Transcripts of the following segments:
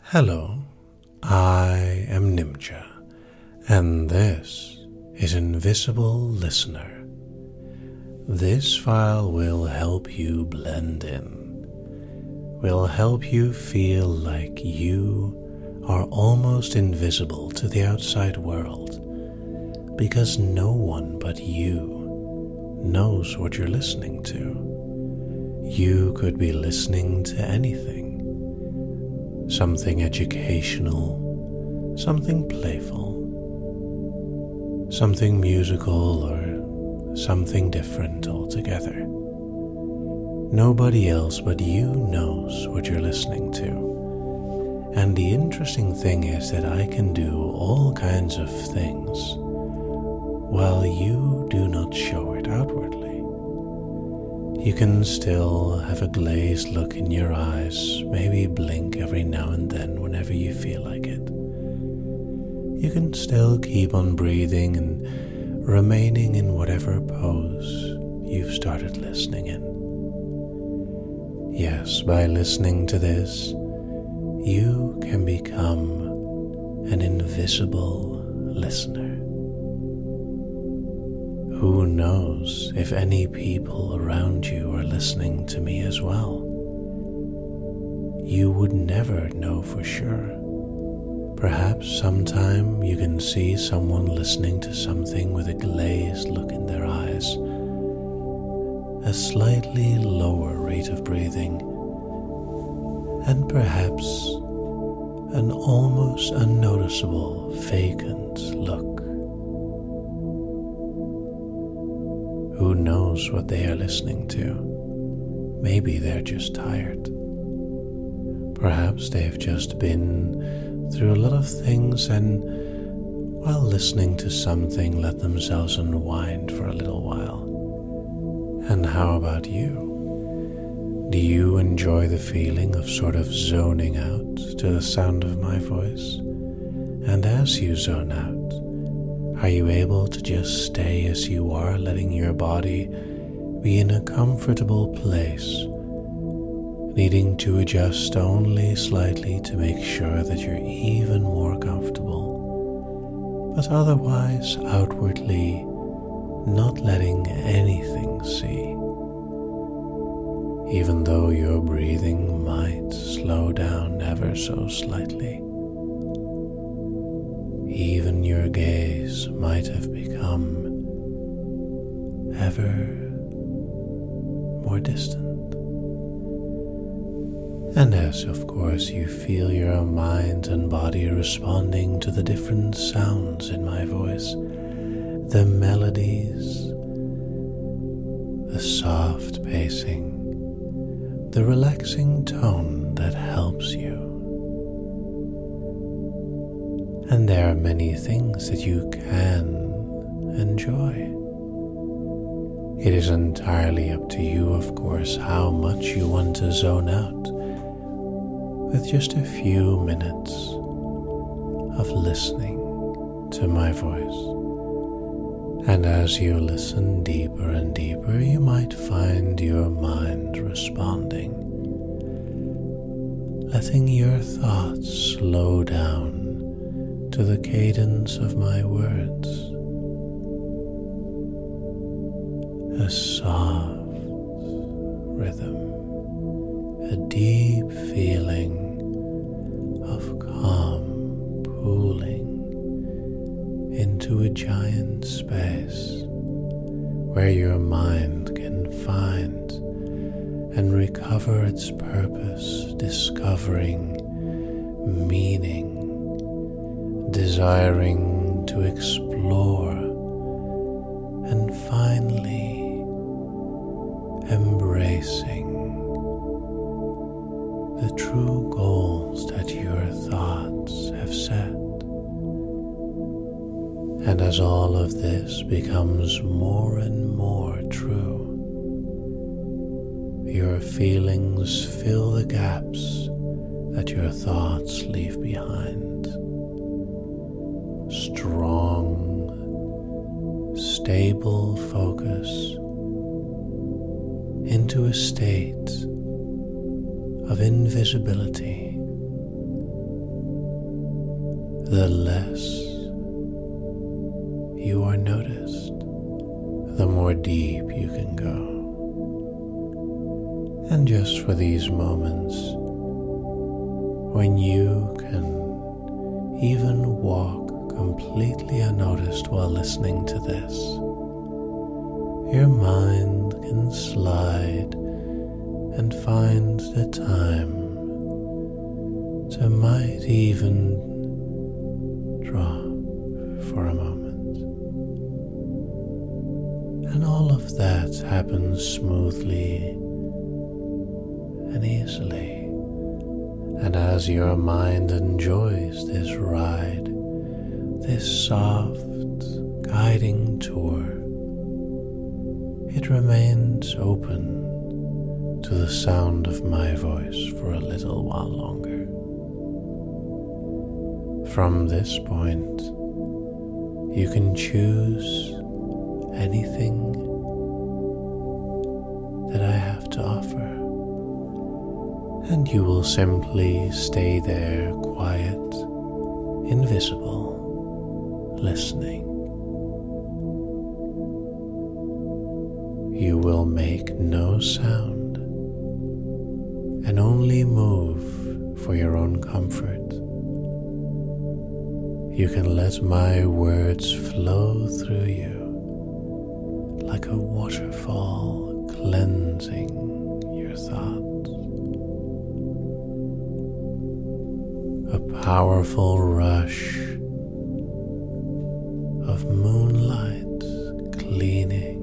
Hello, I am Nimcha, and this is Invisible Listener. This file will help you blend in, will help you feel like you are almost invisible to the outside world, because no one but you knows what you're listening to. You could be listening to anything. Something educational, something playful, something musical, or something different altogether. Nobody else but you knows what you're listening to. And the interesting thing is that I can do all kinds of things while you do not show it outwardly. You can still have a glazed look in your eyes, maybe blink every now and then whenever you feel like it. You can still keep on breathing and remaining in whatever pose you've started listening in. Yes, by listening to this, you can become an invisible listener. Who knows if any people around you are listening to me as well? You would never know for sure. Perhaps sometime you can see someone listening to something with a glazed look in their eyes, a slightly lower rate of breathing, and perhaps an almost unnoticeable vacant look. Who knows what they are listening to? Maybe they're just tired. Perhaps they've just been through a lot of things and while listening to something let themselves unwind for a little while. And how about you? Do you enjoy the feeling of sort of zoning out to the sound of my voice? And as you zone out, are you able to just stay as you are, letting your body be in a comfortable place, needing to adjust only slightly to make sure that you're even more comfortable, but otherwise outwardly not letting anything see? Even though your breathing might slow down ever so slightly. Even your gaze might have become ever more distant. And as, of course, you feel your mind and body responding to the different sounds in my voice, the melodies, the soft pacing, the relaxing tone that helps you. And there are many things that you can enjoy. It is entirely up to you, of course, how much you want to zone out with just a few minutes of listening to my voice. And as you listen deeper and deeper, you might find your mind responding, letting your thoughts slow down to the cadence of my words, a soft rhythm, a deep feeling of calm pooling into a giant space where your mind can find and recover its purpose, discovering meaning, desiring to explore, and finally embracing the true goals that your thoughts have set. And as all of this becomes more and more true, your feelings fill the gaps that your thoughts leave behind. Strong, stable focus into a state of invisibility, the less you are noticed, the more deep you can go. And just for these moments, when you can even walk completely unnoticed while listening to this, your mind can slide and find the time to might even drop for a moment. And all of that happens smoothly and easily. And as your mind enjoys this ride, this soft, guiding tour, it remains open to the sound of my voice for a little while longer. From this point, you can choose anything that I have to offer, and you will simply stay there quiet, invisible, listening. You will make no sound and only move for your own comfort. You can let my words flow through you like a waterfall cleansing your thoughts. A powerful rush of moonlight cleaning,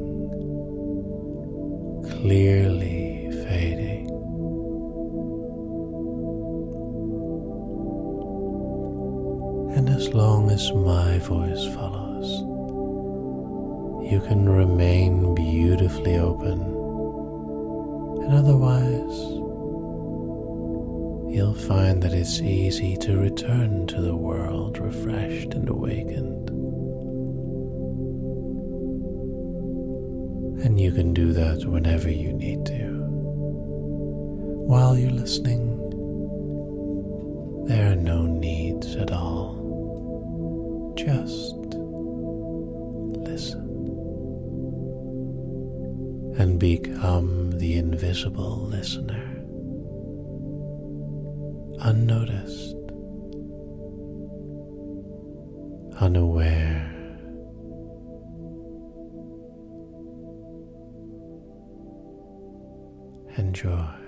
clearly fading. And as long as my voice follows, you can remain beautifully open, and otherwise, you'll find that it's easy to return to the world refreshed and awakened. And you can do that whenever you need to. While you're listening, there are no needs at all. Just listen and become the invisible listener, unnoticed, unaware. Enjoy.